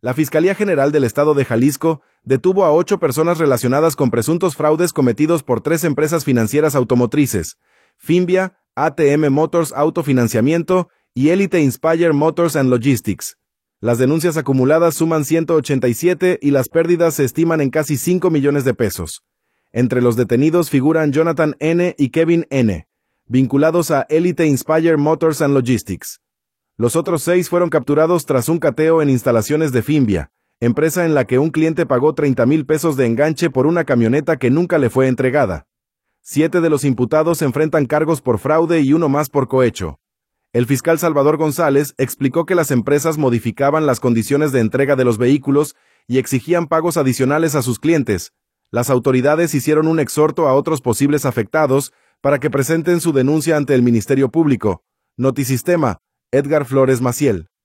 La Fiscalía General del Estado de Jalisco detuvo a 8 personas relacionadas con presuntos fraudes cometidos por 3 empresas financieras automotrices: Fimbia, ATM Motors Autofinanciamiento y Elite Inspire Motors and Logistics. Las denuncias acumuladas suman 187 y las pérdidas se estiman en casi 5 millones de pesos. Entre los detenidos figuran Jonathan N. y Kevin N., vinculados a Elite Inspire Motors and Logistics. Los otros 6 fueron capturados tras un cateo en instalaciones de Fimbia, empresa en la que un cliente pagó 30,000 pesos de enganche por una camioneta que nunca le fue entregada. 7 de los imputados enfrentan cargos por fraude y 1 más por cohecho. El fiscal Salvador González explicó que las empresas modificaban las condiciones de entrega de los vehículos y exigían pagos adicionales a sus clientes. Las autoridades hicieron un exhorto a otros posibles afectados para que presenten su denuncia ante el Ministerio Público. Notisistema, Edgar Flores Maciel.